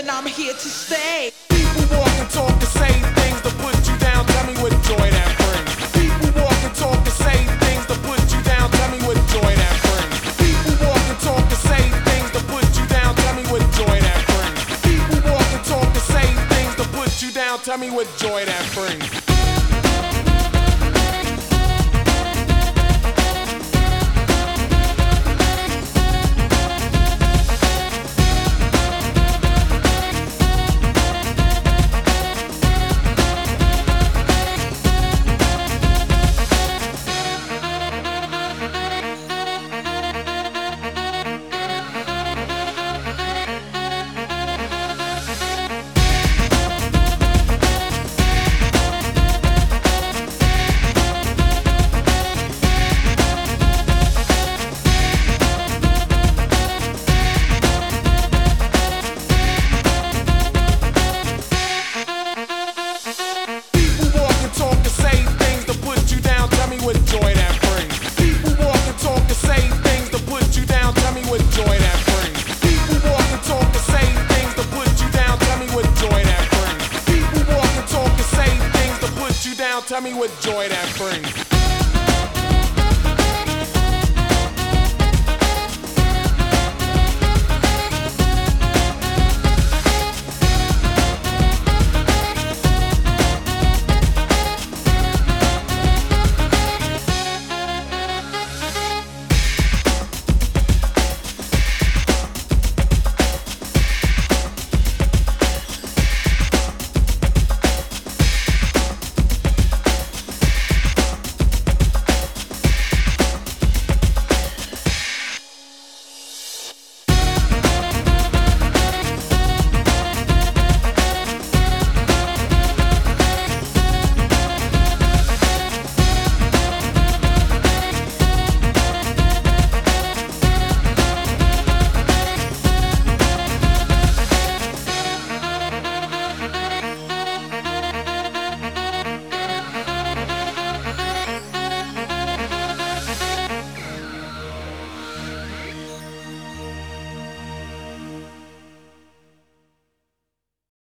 and I'm here to stay. People walk and talk and say things to put you down. Tell me what joy that brings. People walk and talk and say things to put you down. Tell me what joy that brings. People walk and talk and say things to put you down. Tell me what joy that brings. People walk and talk and say things to put you down. Tell me what joy that brings.